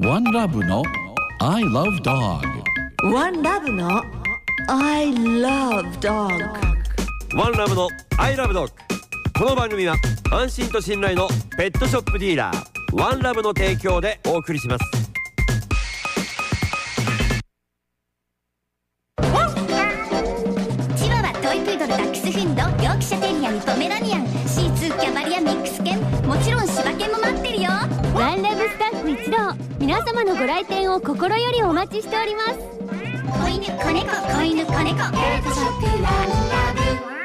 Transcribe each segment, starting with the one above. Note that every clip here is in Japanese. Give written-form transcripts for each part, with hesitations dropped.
One Love の I Love Dog。 One Love の I Love Dog。 ワンラブのアイラブドッグ。この番組は安心と信頼のペットショップディーラーワンラブの提供でお送りします。 チワワ、トイプードル、ダックスフンド、ヨークシャテリアン、ポメラニアン、シーツー、キャバリア、ミックス犬、もちろん柴犬も待ってるよ。 ワンラブスタッフ一同、皆様のご来店を心よりお待ちしております。 子犬、子猫、子犬、子猫、ペットショップワンラブ。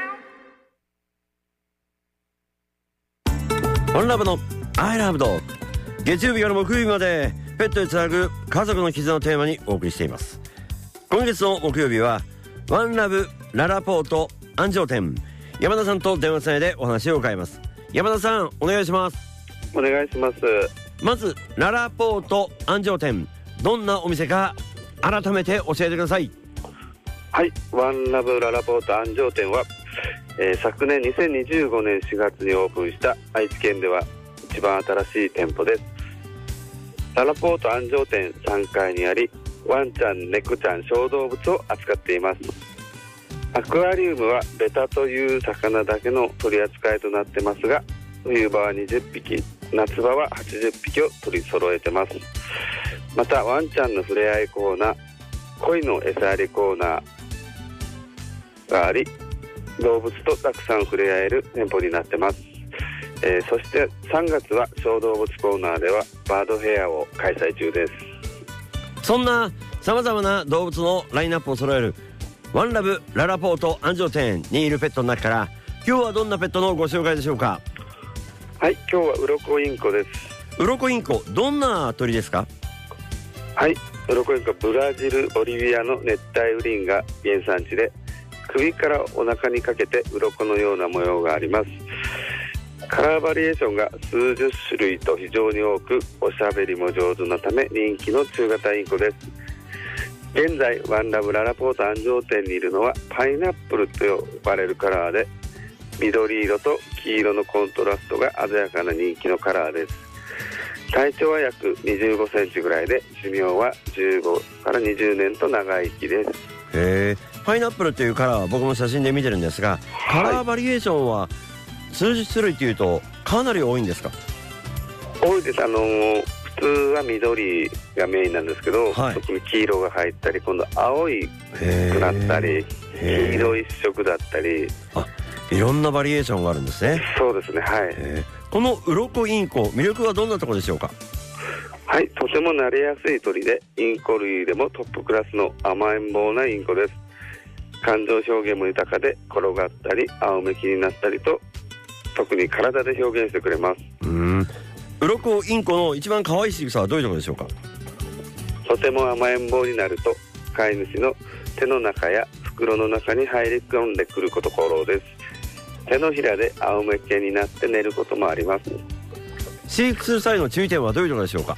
ワンラブのアイラブドッグ。月曜日から木曜日までペットでつなぐ家族の絆をテーマにお送りしています。今月の木曜日はワンラブララポート安城店、山田さんと電話つないでお話を伺います。山田さん、お願いします。 お願いします。 まずララポート安城店、どんなお店か改めて教えてください。 はい、ワンラブララポート安城店は、昨年2025年4月にオープンした愛知県では一番新しい店舗です。ララポート安城店3階にあり、ワンちゃん、猫ちゃん、小動物を扱っています。アクアリウムはベタという魚だけの取り扱いとなってますが、冬場は20匹、夏場は80匹を取り揃えてます。またワンちゃんの触れ合いコーナー、鯉の餌やりコーナーがあり、動物とたくさん触れ合える店舗になってます。そして3月は小動物コーナーではバードフェアを開催中です。 そんなさまざまな動物のラインナップを揃えるワンラブララポート安城店にいるペットの中から、今日はどんなペットのご紹介でしょうか。 はい、今日はウロコインコです。 ウロコインコ、どんな鳥ですか。 はい、ウロコインコ、ブラジル、ボリビアの熱帯雨林が原産地で、首からお腹にかけて鱗のような模様があります。カラーバリエーションが数十種類と非常に多く、おしゃべりも上手なため人気の中型インコです。現在ワンラブララポート安城店にいるのはパイナップルと呼ばれるカラーで、緑色と黄色のコントラストが鮮やかな人気のカラーです。体長は約25センチぐらいで、寿命は15から20年と長生きです。 へー、パイナップルというカラーは僕も写真で見てるんですが、カラーバリエーションは数十種類というとかなり多いんですか。 多いです。普通は緑がメインなんですけど、 はい、 特に黄色が入ったり、今度青いくなったり、黄色一色だったり、 いろんなバリエーションがあるんですね。 そうですね、はい。 このウロコインコ、魅力はどんなところでしょうか。 はい、とても慣れやすい鳥で、インコ類でもトップクラスの甘えん坊なインコです。感情表現も豊かで、転がったり仰向きになったりと、特に体で表現してくれます。 ウロコインコの一番可愛い仕草はどういうところでしょうか。 とても甘えん坊になると、飼い主の手の中や袋の中に入り込んでくるところです。手のひらで仰向けになって寝ることもあります。 飼育する際の注意点はどういうところでしょうか。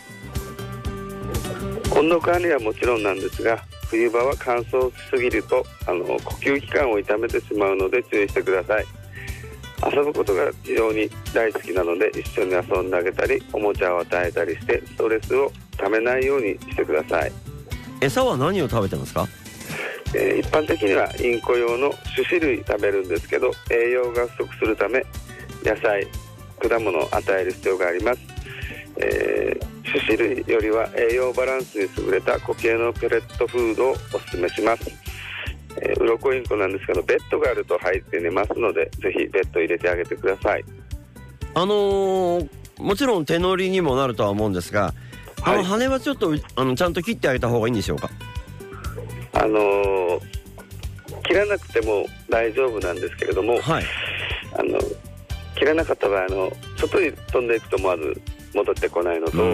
温度管理はもちろんなんですが、冬場は乾燥しすぎると呼吸器官を痛めてしまうので注意してください。遊ぶことが非常に大好きなので、一緒に遊んであげたり、おもちゃを与えたりしてストレスをためないようにしてください。 餌は何を食べてますか。 一般的にはインコ用の種子類食べるんですけど、栄養が不足するため野菜、果物を与える必要があります。種子類よりは栄養バランスに優れた固形のペレットフードをお勧めします。ウロコインコなんですけど、ベッドがあると入って寝ますので、ぜひベッド入れてあげてください。 もちろん手乗りにもなるとは思うんですが、羽はちょっとちゃんと切ってあげた方がいいんでしょうか。 切らなくても大丈夫なんですけれども、 はい、 切らなかった場合、外に飛んでいくとまず戻ってこないのと、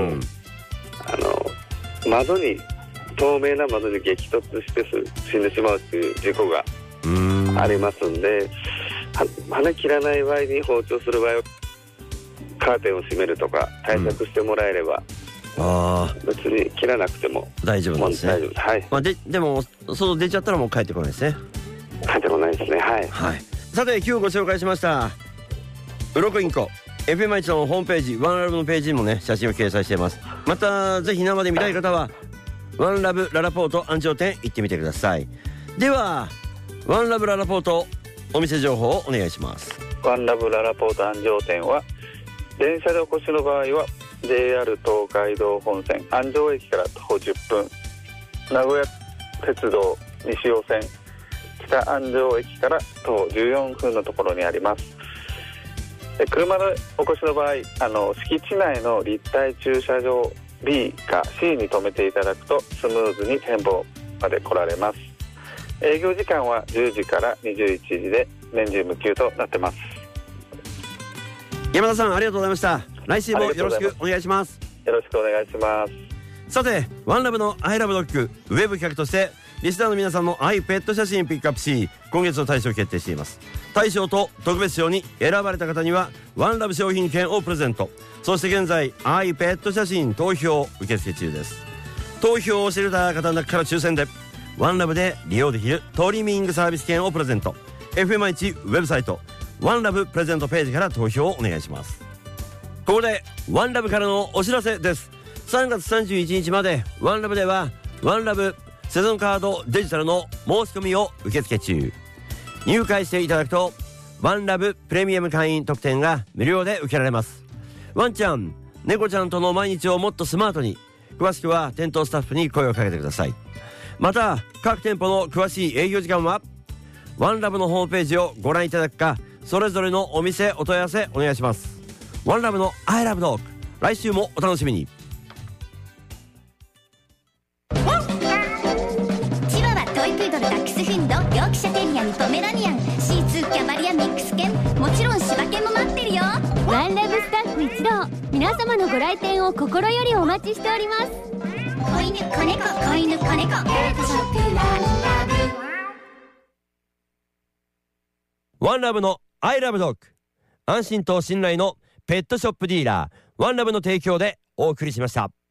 透明な窓に激突して死んでしまうという事故がありますんで、羽切らない場合に放鳥する場合はカーテンを閉めるとか対策してもらえれば、別に切らなくても大丈夫ですね。 大丈夫です。はい。 でも外出ちゃったらもう帰ってこないですね。 帰ってこないですね。はい。 はい。さて今日ご紹介しましたウロコインコ、 FM1 のホームページワンラブのページにもね写真を掲載しています。またぜひ生で見たい方はワンラブララポート安城店行ってみてください。ではワンラブララポートお店情報をお願いします。 ワンラブララポート安城店は電車でお越しの場合は JR 東海道本線安城駅から徒歩10分、名古屋鉄道西尾線北安城駅から徒歩14分のところにあります。車でお越しの場合敷地内の立体駐車場 B か C に停めていただくとスムーズに店舗まで来られます。営業時間は10時から21時で年中無休となってます。 山田さんありがとうございました。来週もよろしくお願いします。 よろしくお願いします。 さてワンラブのアイラブドッグウェブ企画としてリスナーの皆さんの愛ペット写真ピックアップし今月の大賞を決定しています。大賞と特別賞に選ばれた方にはワンラブ商品券をプレゼント。そして現在愛ペット写真投票受付中です。投票をしていた方の中から抽選でワンラブで利用できるトリミングサービス券をプレゼント。 FM1 ウェブサイトワンラブプレゼントページから投票をお願いします。ここでワンラブからのお知らせです。3月31日までワンラブではワンラブセゾンカードデジタルの申し込みを受付中。入会していただくとワンラブプレミアム会員特典が無料で受けられます。ワンちゃん猫ちゃんとの毎日をもっとスマートに。詳しくは店頭スタッフに声をかけてください。また各店舗の詳しい営業時間はワンラブのホームページをご覧いただくかそれぞれのお店お問い合わせお願いします。ワンラブのアイラブドッグ来週もお楽しみに。 チワワ、トイプードル、ダックスフンド、ヨークシャテリアン、ポメラニアン、シーツー、キャバリア、ミックス犬、もちろん柴犬も待ってるよ。 ワンラブスタッフ一同、皆様のご来店を心よりお待ちしております。 子犬、子猫、子犬、子猫、ペットショップワンラブ。ワンラブのアイラブドッグ、安心と信頼のペットショップディーラーワンラブの提供でお送りしました。